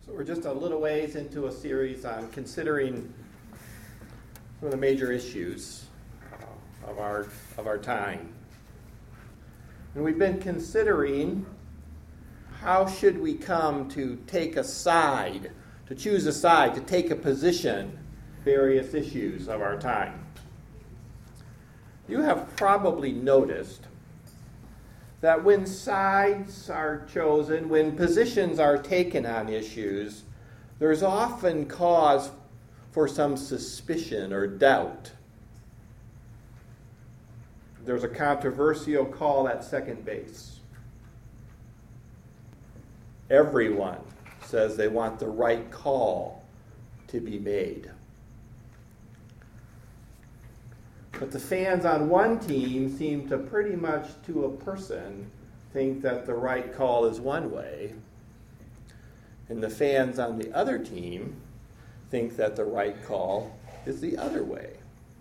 So we're just a little ways into a series on considering some of the major issues of our time. And we've been considering how should we come to take a side, to choose a side, to take a position, various issues of our time. You have probably noticed that when sides are chosen, when positions are taken on issues, there's often cause for some suspicion or doubt. There's a controversial call at second base. Everyone says they want the right call to be made. But the fans on one team seem to pretty much, to a person, think that the right call is one way. And the fans on the other team think that the right call is the other way.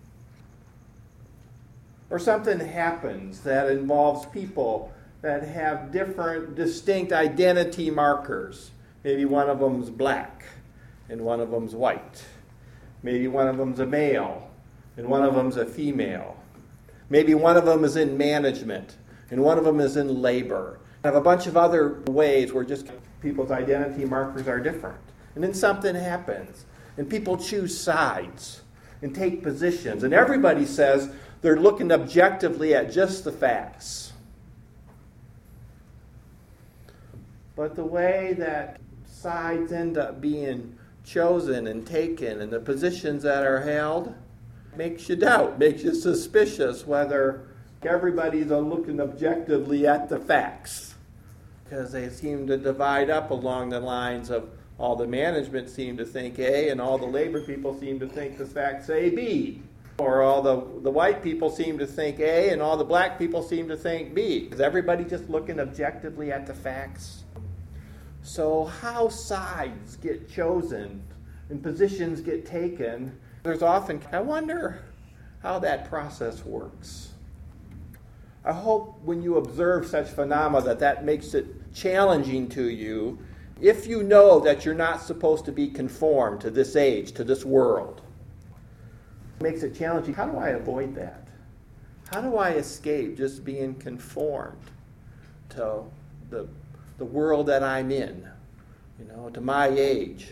Or something happens that involves people that have different, distinct identity markers. Maybe one of them's black and one of them's white. Maybe one of them's a male and one of them's a female. Maybe one of them is in management, and one of them is in labor. I have a bunch of other ways where just people's identity markers are different. And then something happens, and people choose sides and take positions, and everybody says they're looking objectively at just the facts. But the way that sides end up being chosen and taken, and the positions that are held, makes you doubt, makes you suspicious whether everybody's looking objectively at the facts. Because they seem to divide up along the lines of all the management seem to think A, and all the labor people seem to think the facts say B. Or all the white people seem to think A, and all the black people seem to think B. Is everybody just looking objectively at the facts? So how sides get chosen and positions get taken, there's often, I wonder how that process works. I hope when you observe such phenomena that makes it challenging to you if you know that you're not supposed to be conformed to this age, to this world. It makes it challenging. How do I avoid that? How do I escape just being conformed to the world that I'm in, to my age?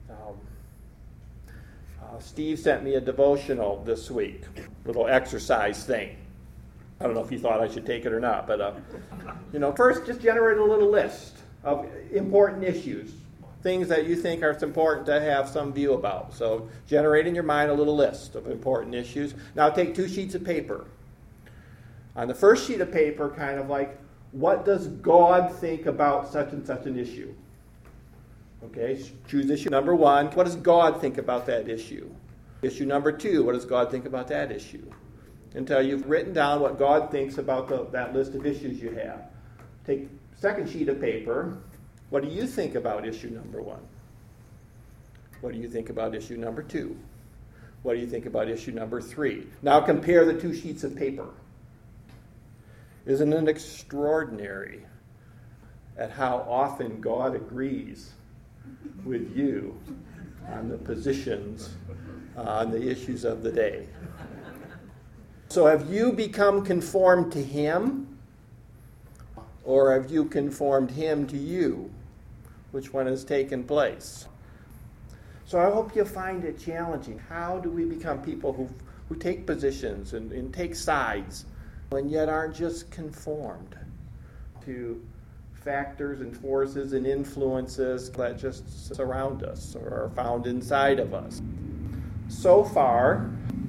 Steve sent me a devotional this week, little exercise thing. I don't know if he thought I should take it or not, but first just generate a little list of important issues, things that you think are important to have some view about. So generate in your mind a little list of important issues. Now take 2 sheets of paper. On the first sheet of paper, kind of like, what does God think about such and such an issue? Okay, choose issue number 1. What does God think about that issue? Issue number 2, what does God think about that issue? Until you've written down what God thinks about that list of issues you have. Take second sheet of paper. What do you think about issue number 1? What do you think about issue number 2? What do you think about issue number 3? Now compare the 2 sheets of paper. Isn't it extraordinary at how often God agrees with you on the positions, on the issues of the day? So have you become conformed to Him, or have you conformed Him to you? Which one has taken place? So I hope you'll find it challenging. How do we become people who take positions and take sides, and yet aren't just conformed to factors and forces and influences that just surround us or are found inside of us? So far,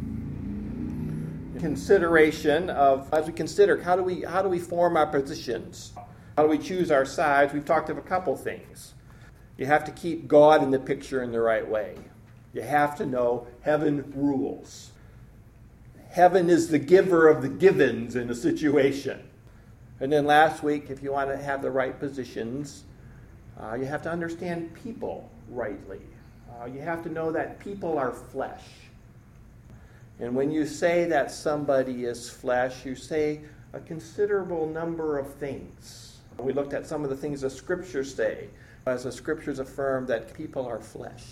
consideration of, as we consider, how do we form our positions? How do we choose our sides? We've talked of a couple things. You have to keep God in the picture in the right way. You have to know heaven rules. Heaven is the giver of the givens in a situation. And then last week, if you want to have the right positions, you have to understand people rightly. You have to know that people are flesh. And when you say that somebody is flesh, you say a considerable number of things We looked at some of the things the Scriptures say, as the Scriptures affirm that people are flesh.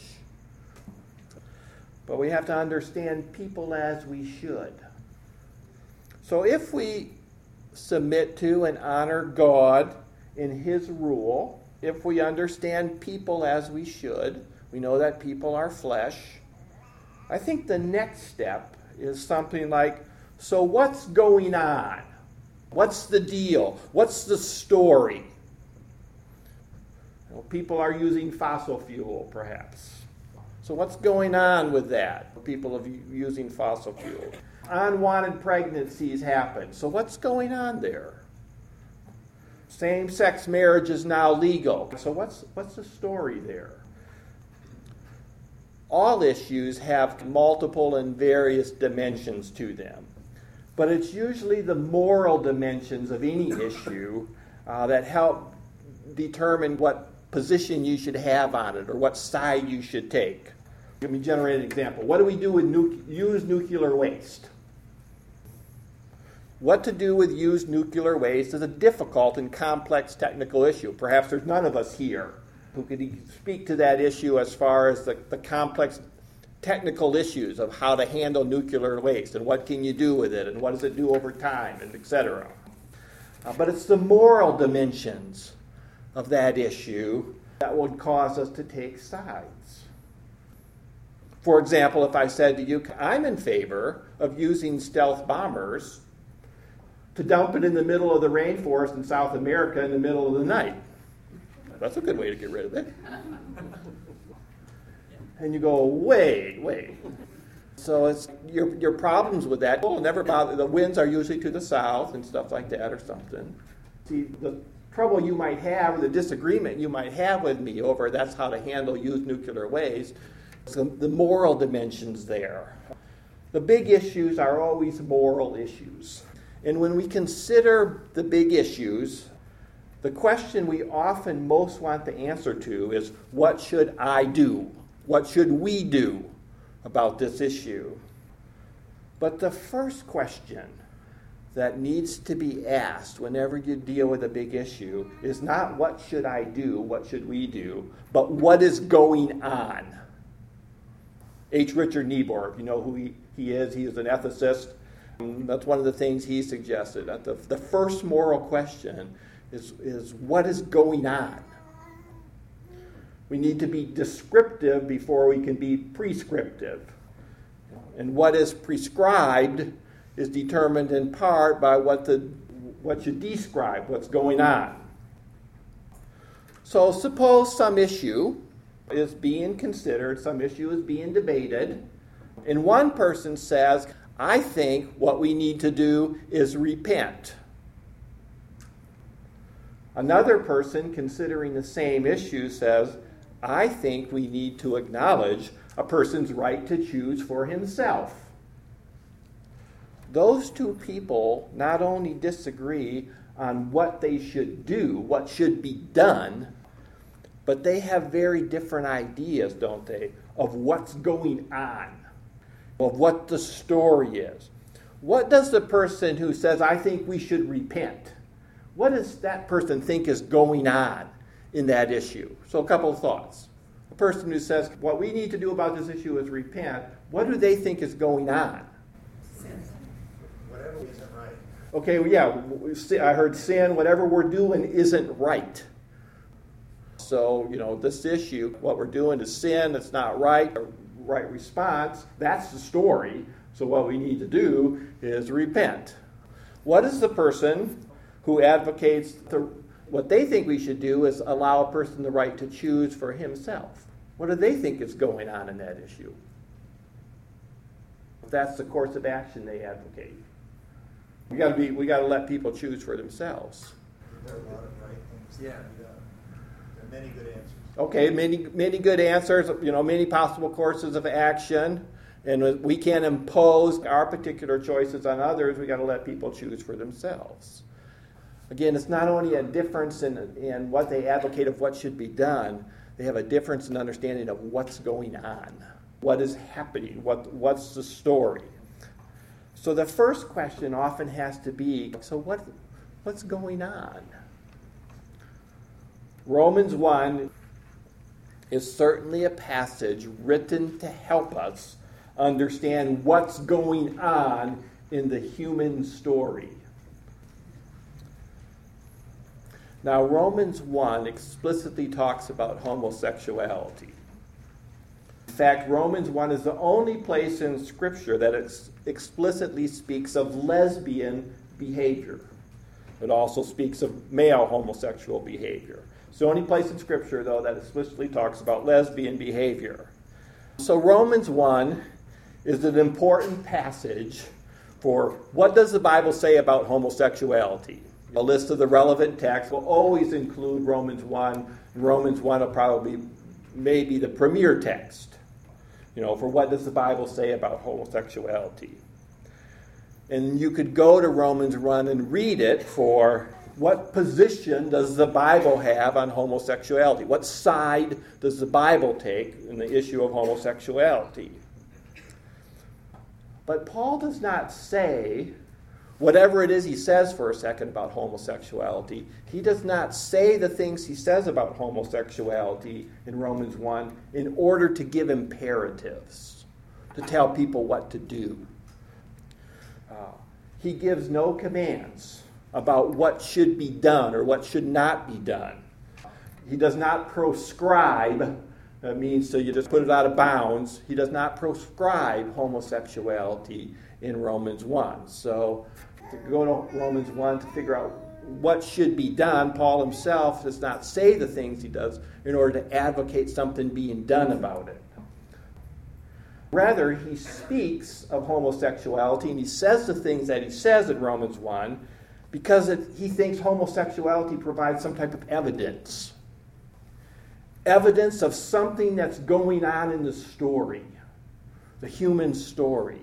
But we have to understand people as we should. So if we submit to and honor God in His rule, if we understand people as we should, we know that people are flesh, I think the next step is something like, so what's going on? What's the deal? What's the story? People are using fossil fuel, perhaps. So what's going on with that? People are using fossil fuel. Unwanted pregnancies happen. So what's going on there? Same-sex marriage is now legal. So what's the story there? All issues have multiple and various dimensions to them. But it's usually the moral dimensions of any issue that help determine what position you should have on it or what side you should take. Let me generate an example. What do we do with used nuclear waste? What to do with used nuclear waste is a difficult and complex technical issue. Perhaps there's none of us here who could speak to that issue as far as the complex technical issues of how to handle nuclear waste and what can you do with it and what does it do over time and etc. But it's the moral dimensions of that issue that would cause us to take sides. For example, if I said to you, I'm in favor of using stealth bombers to dump it in the middle of the rainforest in South America in the middle of the night. That's a good way to get rid of it. And you go, wait. So it's your problems with that. Well, never bother. The winds are usually to the south and stuff like that or something. See, the trouble you might have or the disagreement you might have with me over that's how to handle used nuclear waste, so the moral dimensions there. The big issues are always moral issues. And when we consider the big issues, the question we often most want the answer to is, what should I do? What should we do about this issue? But the first question that needs to be asked whenever you deal with a big issue is not what should I do, what should we do, but what is going on? H. Richard Niebuhr, you know who he is an ethicist. That's one of the things he suggested. That the first moral question is what is going on? We need to be descriptive before we can be prescriptive. And what is prescribed is determined in part by what you describe, what's going on. So suppose some issue is being considered, some issue is being debated, and one person says, I think what we need to do is repent. Another person considering the same issue says, I think we need to acknowledge a person's right to choose for himself. Those two people not only disagree on what they should do, what should be done, but they have very different ideas, don't they, of what's going on, of what the story is. What does the person who says, I think we should repent, what does that person think is going on in that issue? So a couple of thoughts. The person who says, what we need to do about this issue is repent, what do they think is going on? Sin. Whatever isn't right. Okay, well, yeah, I heard sin, whatever we're doing isn't right. So, this issue, what we're doing is sin, it's not right, a right response, that's the story. So what we need to do is repent. What is the person who advocates what they think we should do is allow a person the right to choose for himself? What do they think is going on in that issue? That's the course of action they advocate. We got to let people choose for themselves. There are a lot of right things that can be done. There are many good answers. Okay, many good answers, many possible courses of action, and we can't impose our particular choices on others. We got to let people choose for themselves. Again, it's not only a difference in what they advocate of what should be done, they have a difference in understanding of what's going on, what is happening, what's the story. So the first question often has to be, so what's going on? Romans 1 is certainly a passage written to help us understand what's going on in the human story. Now, Romans 1 explicitly talks about homosexuality. In fact, Romans 1 is the only place in Scripture that explicitly speaks of lesbian behavior. It also speaks of male homosexual behavior. It's the only place in Scripture, though, that explicitly talks about lesbian behavior. So Romans 1 is an important passage for what does the Bible say about homosexuality. A list of the relevant texts will always include Romans 1. Romans 1 will probably maybe the premier text, for what does the Bible say about homosexuality. And you could go to Romans 1 and read it for what position does the Bible have on homosexuality? What side does the Bible take in the issue of homosexuality? But Paul does not say, whatever it is he says for a second about homosexuality, he does not say the things he says about homosexuality in Romans 1 in order to give imperatives, to tell people what to do. He gives no commands about what should be done or what should not be done. He does not proscribe. That means so you just put it out of bounds. He does not proscribe homosexuality in Romans 1. So to go to Romans 1 to figure out what should be done, Paul himself does not say the things he does in order to advocate something being done about it. Rather, he speaks of homosexuality and he says the things that he says in Romans 1 because he thinks homosexuality provides some type of evidence. Evidence of something that's going on in the story, the human story.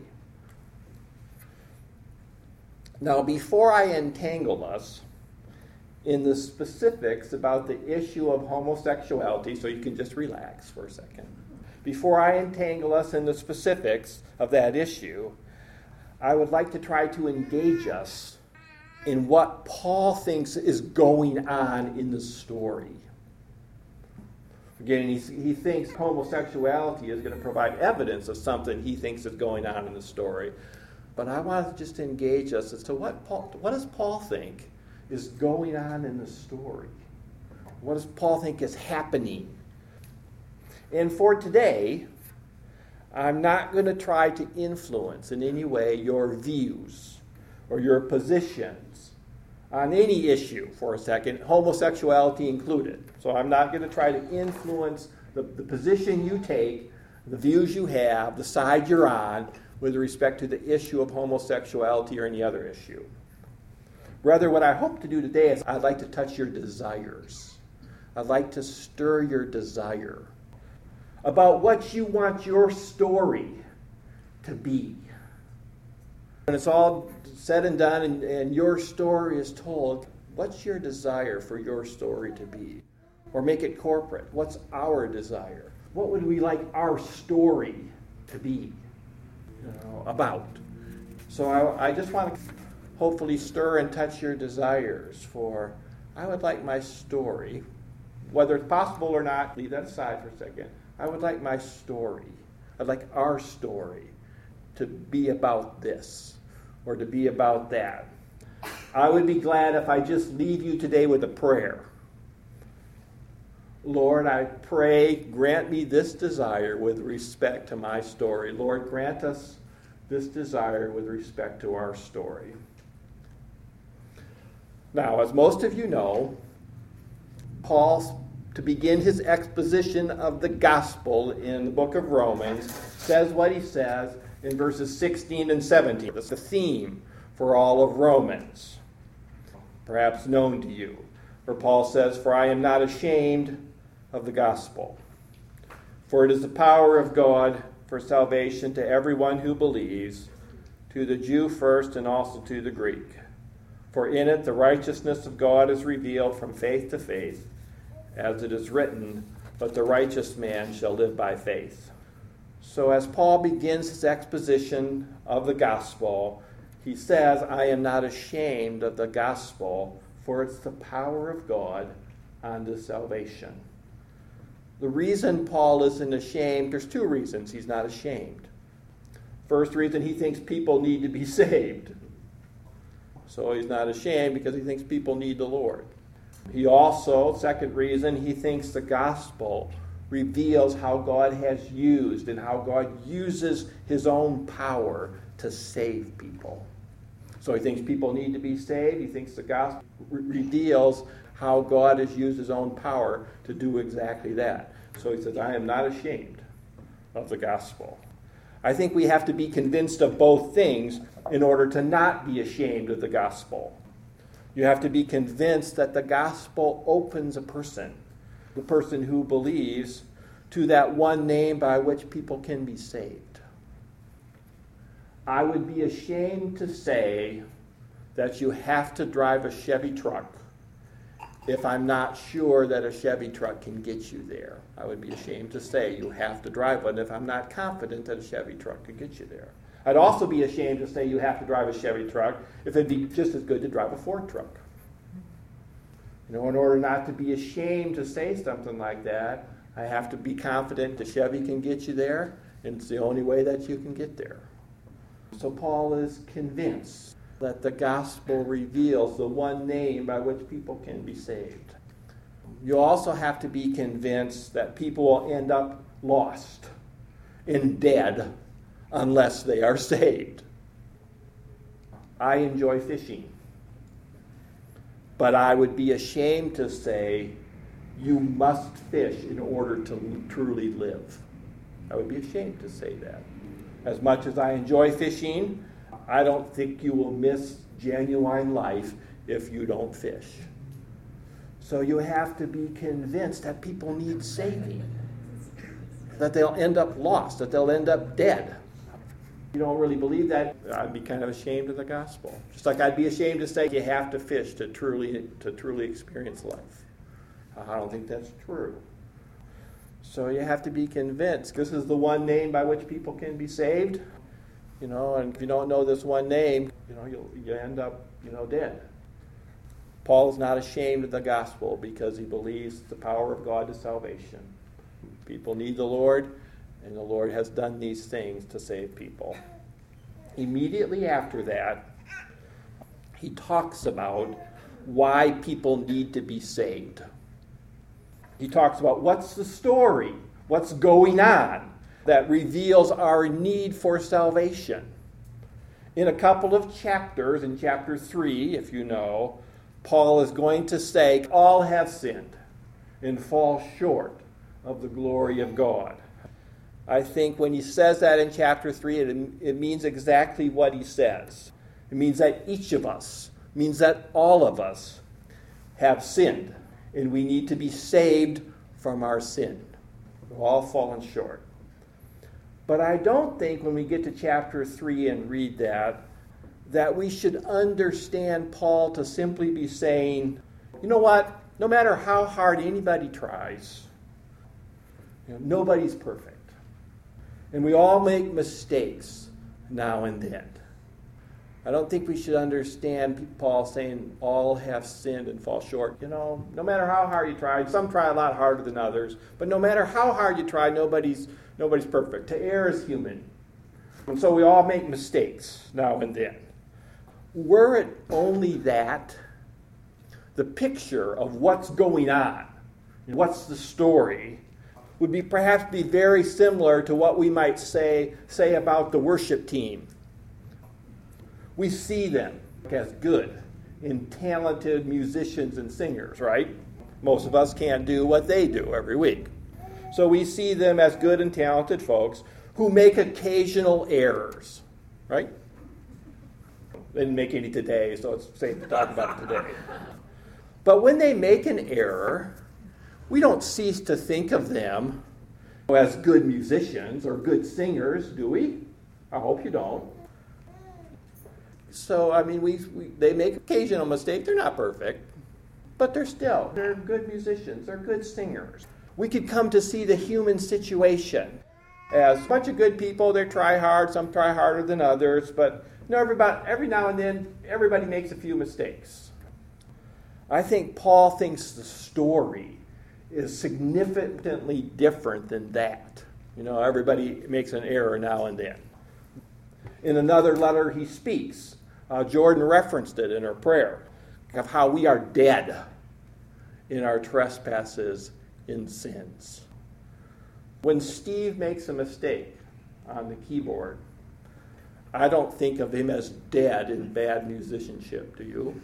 Now, before I entangle us in the specifics about the issue of homosexuality, so you can just relax for a second, before I entangle us in the specifics of that issue, I would like to try to engage us in what Paul thinks is going on in the story. Again, he thinks homosexuality is going to provide evidence of something he thinks is going on in the story. But I want to just engage us as to what does Paul think is going on in the story? What does Paul think is happening? And for today, I'm not going to try to influence in any way your views or your positions on any issue for a second, homosexuality included. So I'm not going to try to influence the position you take, the views you have, the side you're on with respect to the issue of homosexuality or any other issue. Rather, what I hope to do today is I'd like to touch your desires. I'd like to stir your desire about what you want your story to be. When it's all said and done and your story is told, what's your desire for your story to be? Or make it corporate. What's our desire? What would we like our story to be about? So I just want to hopefully stir and touch your desires for, I would like my story, whether it's possible or not, leave that aside for a second. I would like my story, I'd like our story to be about this or to be about that. I would be glad if I just leave you today with a prayer. Lord, I pray, grant me this desire with respect to my story. Lord, grant us this desire with respect to our story. Now, as most of you know, Paul, to begin his exposition of the gospel in the book of Romans, says what he says in verses 16 and 17. That's the theme for all of Romans, perhaps known to you. Where Paul says, "For I am not ashamed of the gospel, for it is the power of God for salvation to everyone who believes, to the Jew first and also to the Greek. For in it the righteousness of God is revealed from faith to faith, as it is written, but the righteous man shall live by faith." So as Paul begins his exposition of the gospel, he says, I am not ashamed of the gospel, for it's the power of God unto salvation. The reason Paul isn't ashamed, there's two reasons he's not ashamed. First reason, he thinks people need to be saved. So he's not ashamed because he thinks people need the Lord. He also, second reason, he thinks the gospel reveals how God has used and how God uses his own power to save people. So he thinks people need to be saved. He thinks the gospel reveals how God has used his own power to do exactly that. So he says, I am not ashamed of the gospel. I think we have to be convinced of both things in order to not be ashamed of the gospel. You have to be convinced that the gospel opens a person, the person who believes, to that one name by which people can be saved. I would be ashamed to say that you have to drive a Chevy truck if I'm not sure that a Chevy truck can get you there. I would be ashamed to say you have to drive one if I'm not confident that a Chevy truck could get you there. I'd also be ashamed to say you have to drive a Chevy truck if it'd be just as good to drive a Ford truck. In order not to be ashamed to say something like that, I have to be confident the Chevy can get you there, and it's the only way that you can get there. So Paul is convinced that the gospel reveals the one name by which people can be saved. You also have to be convinced that people will end up lost and dead unless they are saved. I enjoy fishing, but I would be ashamed to say you must fish in order to truly live. I would be ashamed to say that. As much as I enjoy fishing, I don't think you will miss genuine life if you don't fish. So you have to be convinced that people need saving, that they'll end up lost, that they'll end up dead. If you don't really believe that, I'd be kind of ashamed of the gospel. Just like I'd be ashamed to say you have to fish to truly experience life. I don't think that's true. So you have to be convinced. This is the one name by which people can be saved. And if you don't know this one name, you end up, dead. Paul is not ashamed of the gospel because he believes the power of God to salvation. People need the Lord, and the Lord has done these things to save people. Immediately after that, he talks about why people need to be saved. He talks about what's the story, what's going on that reveals our need for salvation. In a couple of chapters, in chapter 3, if you know, Paul is going to say, all have sinned and fall short of the glory of God. I think when he says that in chapter 3, it means exactly what he says. It means that each of us, means that all of us have sinned, and we need to be saved from our sin. We've all fallen short. But I don't think when we get to chapter 3 and read that we should understand Paul to simply be saying, you know what, no matter how hard anybody tries, nobody's perfect. And we all make mistakes now and then. I don't think we should understand Paul saying all have sinned and fall short. No matter how hard you try, some try a lot harder than others, but no matter how hard you try, nobody's perfect. To err is human. And so we all make mistakes now and then. Were it only that, the picture of what's going on, what's the story, would perhaps be very similar to what we might say about the worship team. We see them as good and talented musicians and singers, right? Most of us can't do what they do every week. So we see them as good and talented folks who make occasional errors, right? They didn't make any today, so it's safe to talk about it today. But when they make an error, we don't cease to think of them as good musicians or good singers, do we? I hope you don't. So, they make occasional mistakes. They're not perfect, but they're good musicians. They're good singers. We could come to see the human situation as a bunch of good people. They try hard. Some try harder than others, but every now and then, everybody makes a few mistakes. I think Paul thinks the story is significantly different than that. Everybody makes an error now and then. In another letter he speaks, Jordan referenced it in her prayer, of how we are dead in our trespasses and sins. When Steve makes a mistake on the keyboard, I don't think of him as dead in bad musicianship, do you?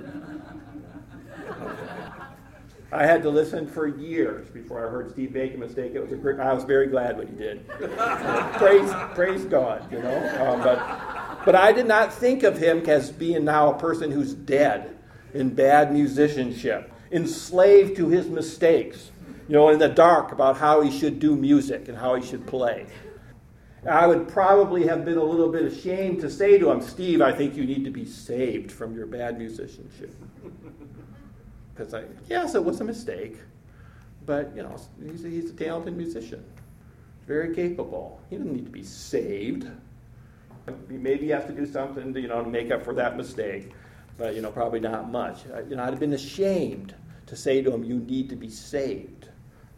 I had to listen for years before I heard Steve make a mistake. I was very glad when he did. Praise God, But I did not think of him as being now a person who's dead in bad musicianship, enslaved to his mistakes, in the dark about how he should do music and how he should play. I would probably have been a little bit ashamed to say to him, Steve, I think you need to be saved from your bad musicianship. Because yes, it was a mistake, but he's a talented musician, very capable. He doesn't need to be saved. Maybe you have to do something to make up for that mistake, but probably not much. I'd have been ashamed to say to him, you need to be saved.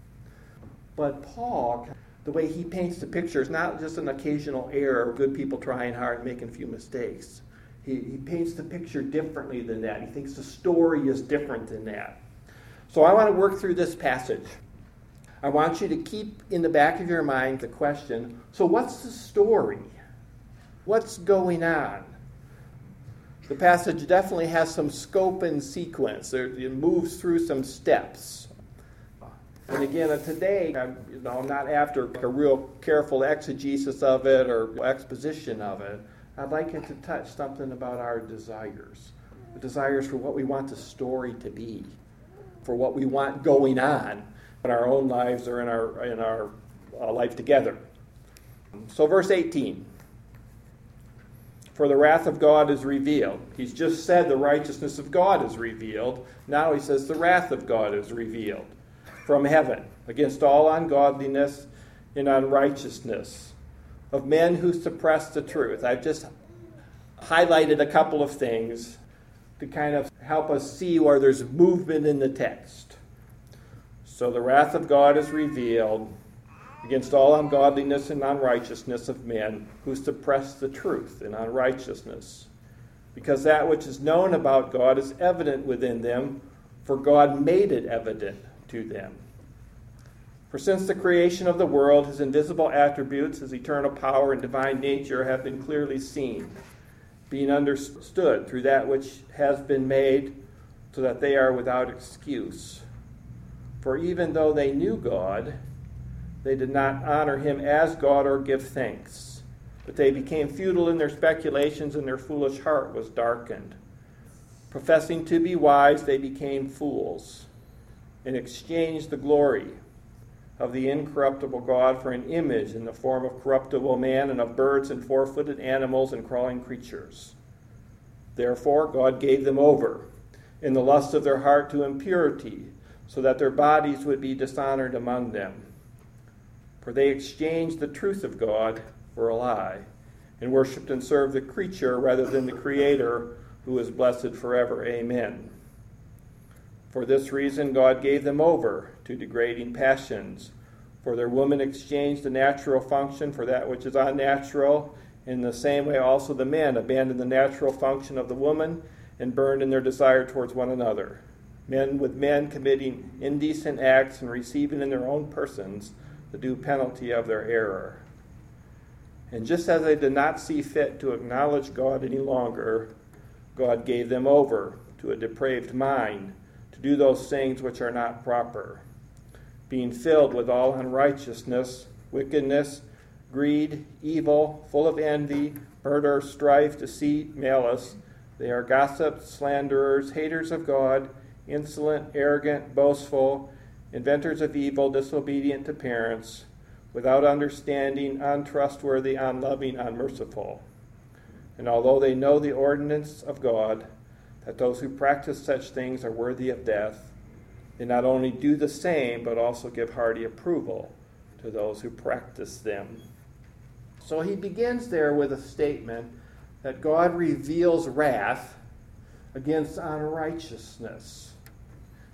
But Paul, the way he paints the picture is not just an occasional error of good people trying hard and making a few mistakes. He paints the picture differently than that. He thinks the story is different than that. So I want to work through this passage. I want you to keep in the back of your mind the question, so what's the story? What's going on? The passage definitely has some scope and sequence. It moves through some steps. And again, today, I'm not after a real careful exegesis of it or exposition of it. I'd like it to touch something about our desires. The desires for what we want the story to be, for what we want going on in our own lives or in our life together. So verse 18. For the wrath of God is revealed. He's just said the righteousness of God is revealed. Now he says the wrath of God is revealed from heaven against all ungodliness and unrighteousness of men who suppress the truth. I've just highlighted a couple of things to kind of help us see where there's movement in the text. So the wrath of God is revealed against all ungodliness and unrighteousness of men who suppress the truth in unrighteousness, because that which is known about God is evident within them, for God made it evident to them. For since the creation of the world, his invisible attributes, his eternal power and divine nature have been clearly seen, being understood through that which has been made, so that they are without excuse. For even though they knew God, they did not honor him as God or give thanks, but they became futile in their speculations, and their foolish heart was darkened. Professing to be wise, they became fools, and exchanged the glory of the incorruptible God for an image in the form of corruptible man and of birds and four-footed animals and crawling creatures. Therefore God gave them over in the lust of their heart to impurity, so that their bodies would be dishonored among them. For they exchanged the truth of God for a lie, and worshipped and served the creature rather than the Creator, who is blessed forever. Amen. For this reason God gave them over to degrading passions. For their women exchanged the natural function for that which is unnatural. In the same way also the men abandoned the natural function of the woman and burned in their desire towards one another. Men with men committing indecent acts and receiving in their own persons the due penalty of their error. And just as they did not see fit to acknowledge God any longer, God gave them over to a depraved mind, to do those things which are not proper, being filled with all unrighteousness, wickedness, greed, evil, full of envy, murder, strife, deceit, malice. They are gossips, slanderers, haters of God, insolent, arrogant, boastful, inventors of evil, disobedient to parents, without understanding, untrustworthy, unloving, unmerciful. And although they know the ordinance of God, that those who practice such things are worthy of death, they not only do the same, but also give hearty approval to those who practice them. So he begins there with a statement that God reveals wrath against unrighteousness.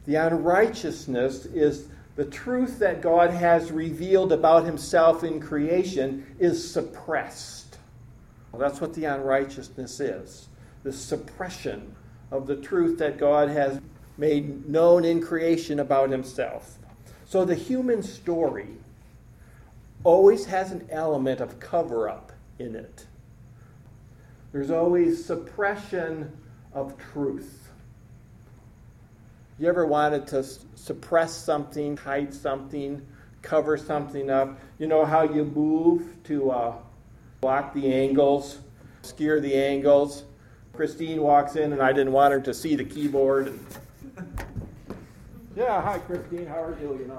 The unrighteousness is the truth that God has revealed about himself in creation is suppressed. Well, that's what the unrighteousness is. The suppression of the truth that God has made known in creation about himself. So the human story always has an element of cover-up in it. There's always suppression of truth. You ever wanted to suppress something, hide something, cover something up? You know how you move to block the angles, obscure the angles? Christine walks in and I didn't want her to see the keyboard. Yeah, hi Christine, how are you?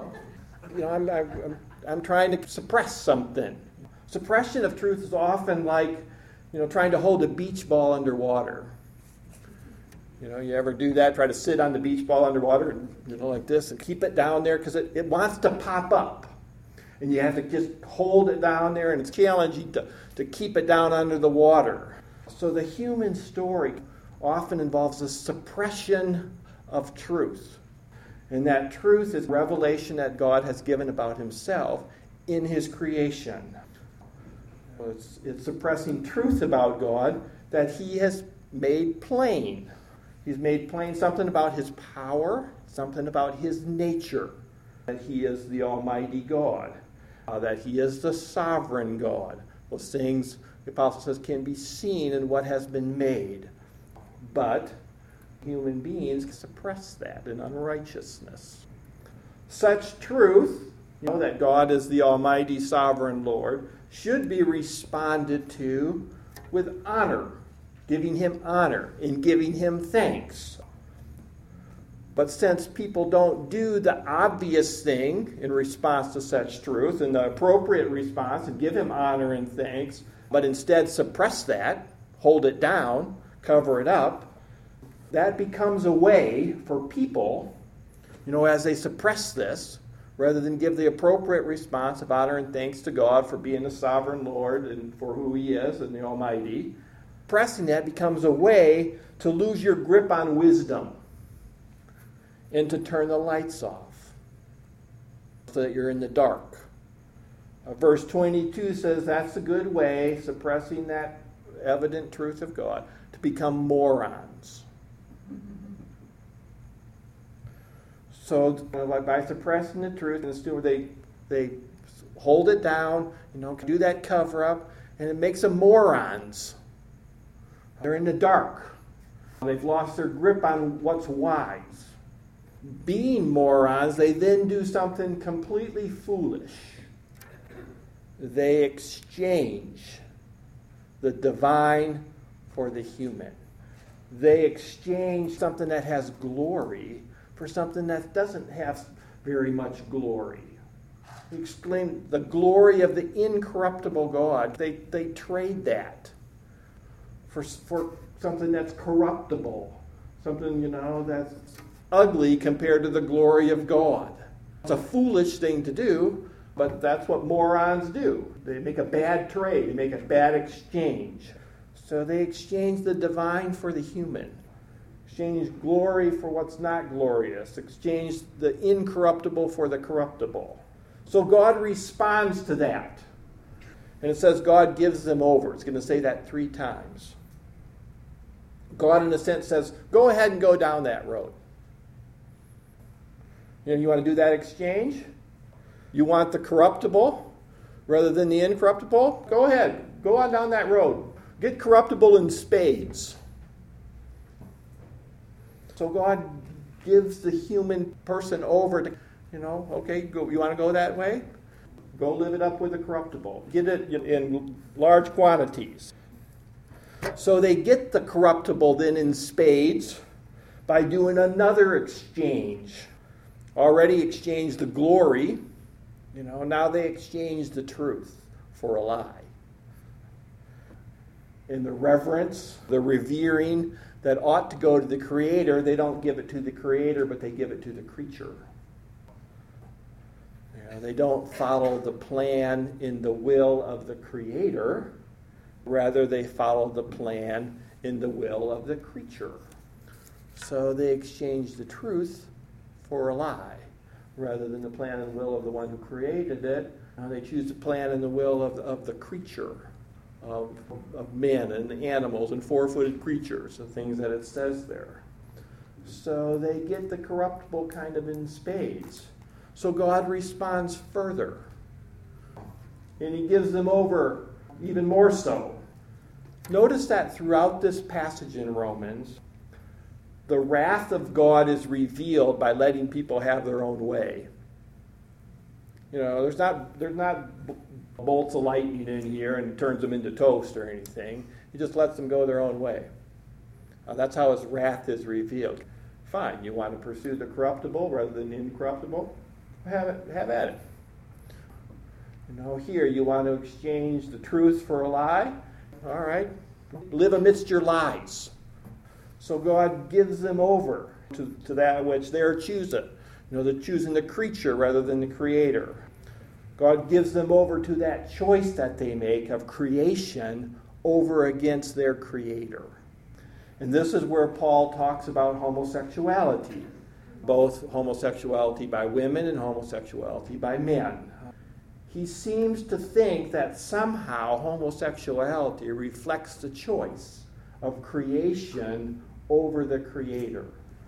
I'm trying to suppress something. Suppression of truth is often like, trying to hold a beach ball underwater. You ever do that? Try to sit on the beach ball underwater, and, like this, and keep it down there because it wants to pop up. And you have to just hold it down there, and it's challenging to keep it down under the water. So the human story often involves a suppression of truth. And that truth is revelation that God has given about himself in his creation. It's suppressing truth about God that he has made plain. He's made plain something about his power, something about his nature, that he is the Almighty God, that he is the sovereign God. Those things, the Apostle says, can be seen in what has been made. But human beings suppress that in unrighteousness. Such truth, that God is the Almighty Sovereign Lord, should be responded to with honor, giving him honor and giving him thanks. But since people don't do the obvious thing in response to such truth and the appropriate response and give him honor and thanks, but instead suppress that, hold it down, cover it up, that becomes a way for people, as they suppress this, rather than give the appropriate response of honor and thanks to God for being the sovereign Lord and for who he is and the Almighty, suppressing that becomes a way to lose your grip on wisdom and to turn the lights off so that you're in the dark. Verse 22 says that's a good way, suppressing that evident truth of God, to become morons. So by suppressing the truth, and they hold it down, do that cover up, and it makes them morons. They're in the dark. They've lost their grip on what's wise. Being morons, they then do something completely foolish. They exchange the divine for the human. They exchange something that has glory for something that doesn't have very much glory. We explain the glory of the incorruptible God. They trade that for something that's corruptible, something, that's ugly compared to the glory of God. It's a foolish thing to do, but that's what morons do. They make a bad trade. They make a bad exchange. So they exchange the divine for the human. Exchange glory for what's not glorious. Exchange the incorruptible for the corruptible. So God responds to that. And it says God gives them over. It's going to say that 3 times. God, in a sense, says, go ahead and go down that road. You want to do that exchange? You want the corruptible rather than the incorruptible? Go ahead. Go on down that road. Get corruptible in spades. So God gives the human person over to, okay, go, you want to go that way? Go live it up with the corruptible. Get it in large quantities. So they get the corruptible then in spades by doing another exchange. Already exchanged the glory, now they exchange the truth for a lie. In the reverence, the revering that ought to go to the Creator, they don't give it to the Creator, but they give it to the creature. They don't follow the plan in the will of the Creator. Rather, they follow the plan in the will of the creature. So they exchange the truth for a lie, rather than the plan and will of the one who created it. They choose the plan and the will of the creature, of men and animals and four-footed creatures, the things that it says there. So they get the corruptible kind of in spades. So God responds further. And he gives them over even more so. Notice that throughout this passage in Romans, the wrath of God is revealed by letting people have their own way. There's not bolts of lightning in here and turns them into toast or anything. He just lets them go their own way. That's how his wrath is revealed. Fine, you want to pursue the corruptible rather than the incorruptible? Have at it. Here you want to exchange the truth for a lie? All right. Live amidst your lies. So God gives them over to that which they're choosing. They're choosing the creature rather than the creator. God gives them over to that choice that they make of creation over against their creator. And this is where Paul talks about homosexuality, both homosexuality by women and homosexuality by men. He seems to think that somehow homosexuality reflects the choice of creation over the creator.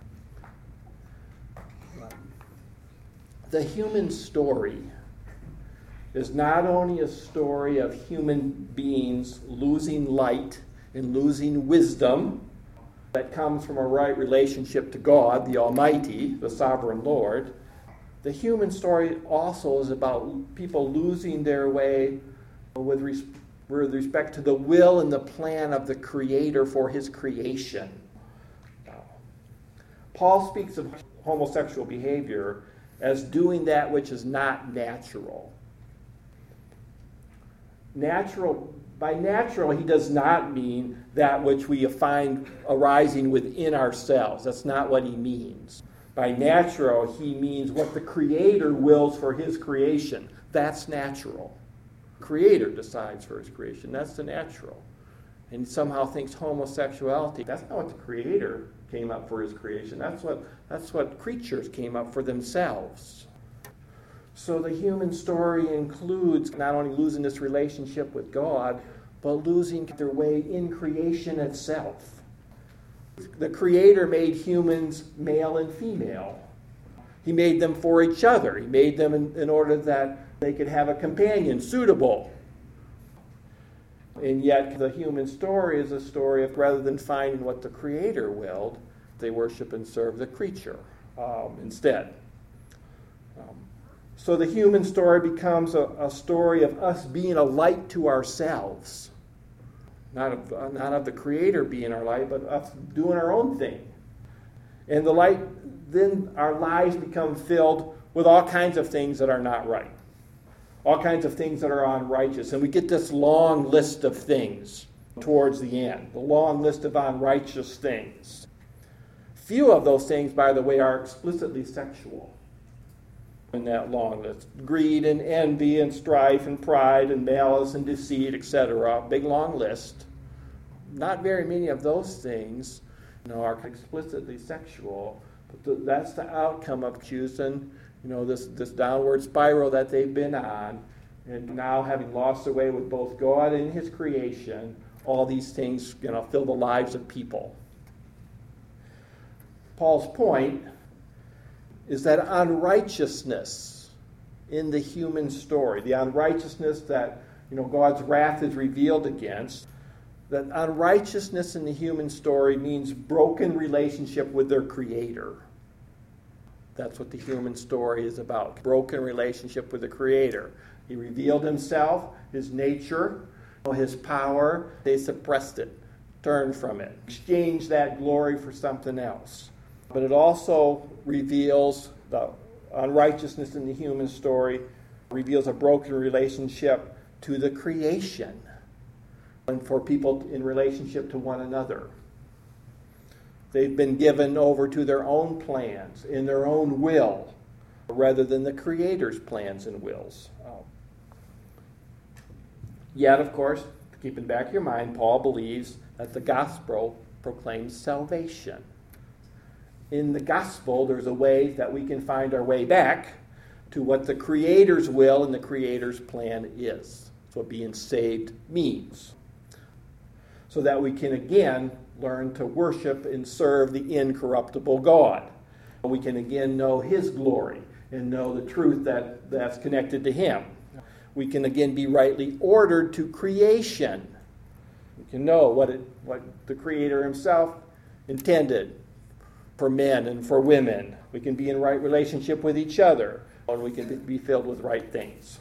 The human story is not only a story of human beings losing light and losing wisdom that comes from a right relationship to God, the Almighty, the Sovereign Lord. The human story also is about people losing their way with respect to the will and the plan of the Creator for His creation. Paul speaks of homosexual behavior as doing that which is not natural. By natural, he does not mean that which we find arising within ourselves. That's not what he means. By natural, he means what the Creator wills for his creation. That's natural. The Creator decides for his creation. That's the natural. And he somehow thinks homosexuality, that's not what the Creator came up for his creation. That's what creatures came up for themselves. So the human story includes not only losing this relationship with God, but losing their way in creation itself. The Creator made humans male and female. He made them for each other. He made them in order that they could have a companion suitable. And yet the human story is a story of, rather than finding what the Creator willed, they worship and serve the creature instead. So the human story becomes a story of us being a light to ourselves. Not of the Creator being our light, but us doing our own thing. And the light, then our lives become filled with all kinds of things that are not right. All kinds of things that are unrighteous. And we get this long list of things towards the end. The long list of unrighteous things. Few of those things, by the way, are explicitly sexual. In that long list. Greed and envy and strife and pride and malice and deceit, etc. Big long list. Not very many of those things are explicitly sexual. But that's the outcome of choosing this downward spiral that they've been on. And now having lost their way with both God and His creation, all these things fill the lives of people. Paul's point is that unrighteousness in the human story, the unrighteousness that God's wrath is revealed against, that unrighteousness in the human story means broken relationship with their Creator. That's what the human story is about, broken relationship with the Creator. He revealed Himself, His nature, His power. They suppressed it, turned from it, exchanged that glory for something else. But it also reveals the unrighteousness in the human story, reveals a broken relationship to the creation and for people in relationship to one another. They've been given over to their own plans, in their own will, rather than the Creator's plans and wills. Yet, of course, keep in the back of your mind, Paul believes that the gospel proclaims salvation. in the gospel, there's a way that we can find our way back to what the Creator's will and the Creator's plan is. That's what being saved means. So that we can again learn to worship and serve the incorruptible God. We can again know His glory and know the truth that's connected to Him. We can again be rightly ordered to creation. We can know what the Creator Himself intended for men and for women. We can be in right relationship with each other, and we can be filled with right things.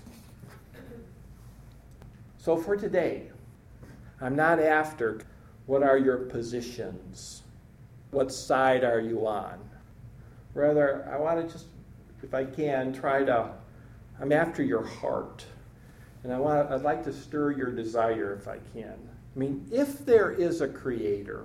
So for today, I'm not after what are your positions, what side are you on. Rather, I want to just, if I can, I'm after your heart. And I'd like to stir your desire if I can. I mean, if there is a Creator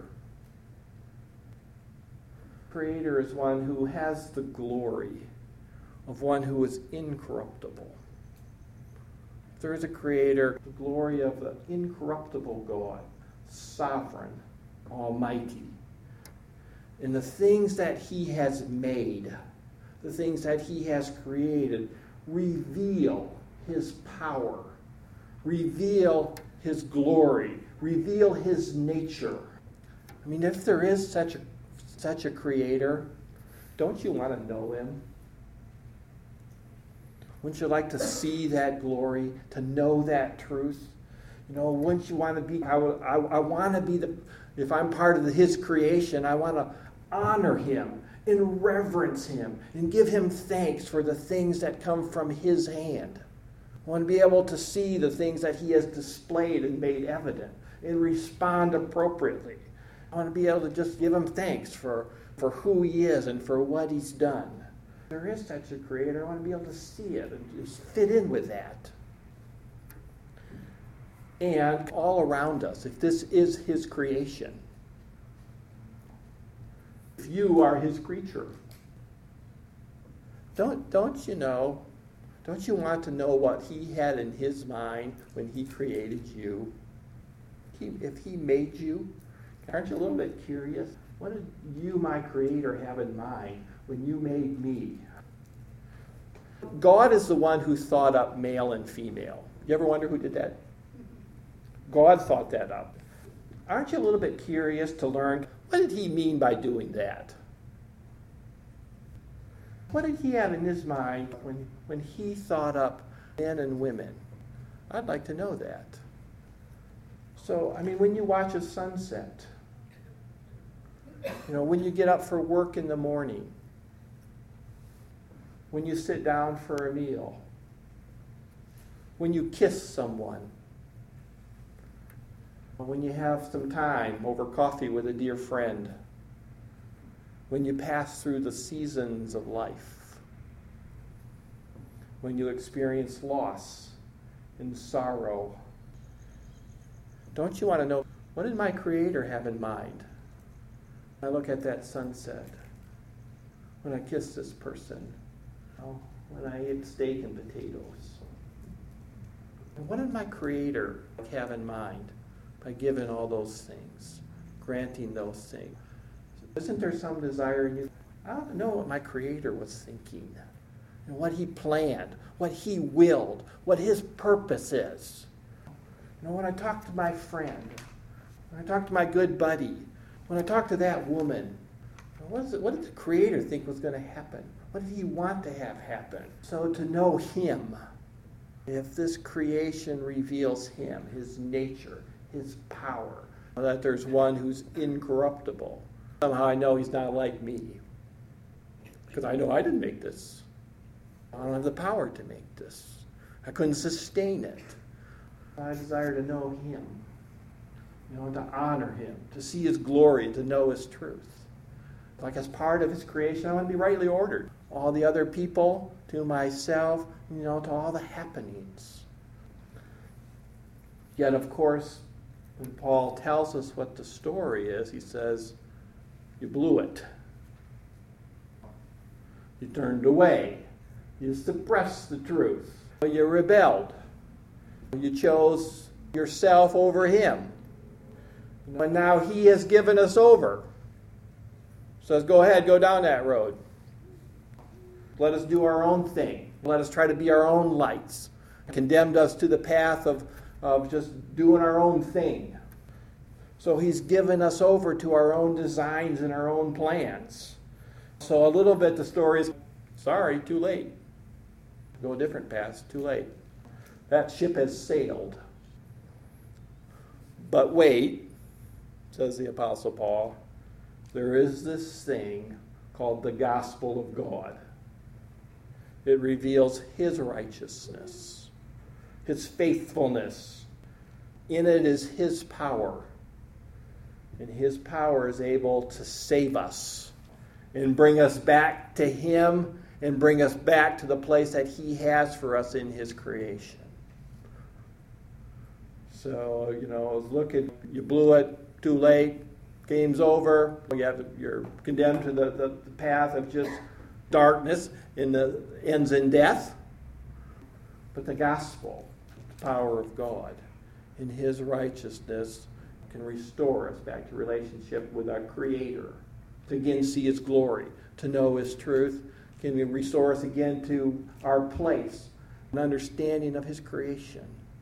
is one who has the glory of one who is incorruptible. If there is a Creator, the glory of the incorruptible God, sovereign, almighty, and the things that He has made, the things that He has created, reveal His power, reveal His glory, reveal His nature. I mean, if there is such a Creator, don't you want to know Him? Wouldn't you like to see that glory, to know that truth? Wouldn't you want to be, I want to be if I'm part of His creation, I want to honor Him and reverence Him and give Him thanks for the things that come from His hand. I want to be able to see the things that He has displayed and made evident and respond appropriately. I want to be able to just give Him thanks for who He is and for what He's done. If there is such a Creator, I want to be able to see it and just fit in with that. And all around us, if this is His creation, if you are His creature, don't you want to know what He had in His mind when He created you? If He made you, aren't you a little bit curious? What did you, my Creator, have in mind when you made me? God is the one who thought up male and female. You ever wonder who did that? God thought that up. Aren't you a little bit curious to learn, what did He mean by doing that? What did He have in His mind when He thought up men and women? I'd like to know that. So, when you watch a sunset, when you get up for work in the morning, when you sit down for a meal, when you kiss someone, when you have some time over coffee with a dear friend, when you pass through the seasons of life, when you experience loss and sorrow, don't you want to know, what did my Creator have in mind? I look at that sunset, when I kiss this person, when I eat steak and potatoes. What did my Creator have in mind by giving all those things, granting those things? Isn't there some desire in you? I want to know what my Creator was thinking, and what He planned, what He willed, what His purpose is. When I talk to my friend, when I talk to my good buddy, when I talk to that woman, what did the Creator think was going to happen? What did He want to have happen? So to know Him, if this creation reveals Him, His nature, His power, that there's one who's incorruptible. Somehow I know He's not like me, because I know I didn't make this. I don't have the power to make this. I couldn't sustain it. I desire to know Him, to honor Him, to see His glory, to know His truth. Like as part of His creation, I want to be rightly ordered. All the other people, to myself, to all the happenings. Yet, of course, when Paul tells us what the story is, he says, you blew it. You turned away. You suppressed the truth. You rebelled. You chose yourself over Him. And now He has given us over. Says, go ahead, go down that road. Let us do our own thing. Let us try to be our own lights. Condemned us to the path of just doing our own thing. So he's given us over to our own designs and our own plans. So a little bit the story is, sorry, too late. Go a different path, too late. That ship has sailed. But wait, says the Apostle Paul, there is this thing called the gospel of God. It reveals his righteousness, his faithfulness. In it is his power. And his power is able to save us and bring us back to him and bring us back to the place that he has for us in his creation. So, look at, you blew it, too late, game's over. You're condemned to the path of just darkness and the ends in death. But the gospel, the power of God, in his righteousness can restore us back to relationship with our Creator, to again see his glory, to know his truth, can restore us again to our place, an understanding of his creation.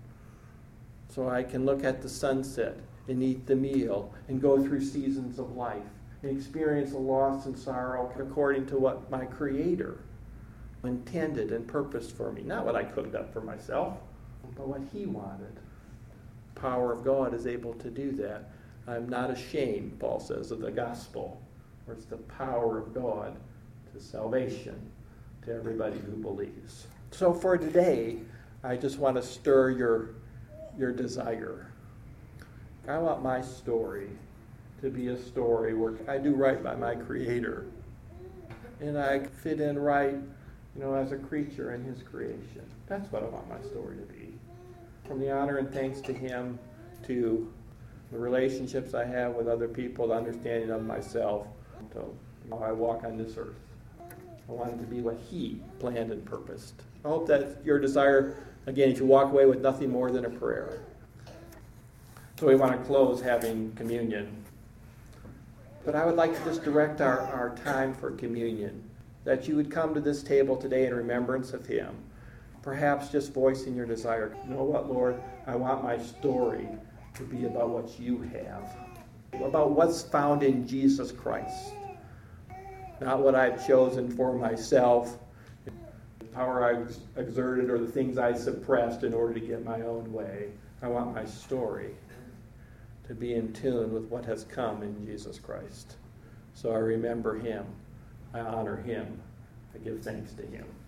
So I can look at the sunset and eat the meal and go through seasons of life and experience the loss and sorrow according to what my Creator intended and purposed for me. Not what I could have done for myself, but what he wanted. The power of God is able to do that. I'm not ashamed, Paul says, of the gospel, where it's the power of God to salvation to everybody who believes. So for today, I just want to stir your desire. I want my story to be a story where I do right by my Creator. And I fit in right, as a creature in his creation. That's what I want my story to be. From the honor and thanks to him, to the relationships I have with other people, the understanding of myself, to how I walk on this earth. I want it to be what he planned and purposed. I hope that's your desire. Again, if you walk away with nothing more than a prayer. So we want to close having communion. But I would like to just direct our time for communion, that you would come to this table today in remembrance of him. Perhaps just voicing your desire. You know what, Lord? I want my story to be about what you have, about what's found in Jesus Christ. Not what I've chosen for myself, the power I've exerted or the things I suppressed in order to get my own way. I want my story to be in tune with what has come in Jesus Christ. So I remember him. I honor him. I give thanks to him.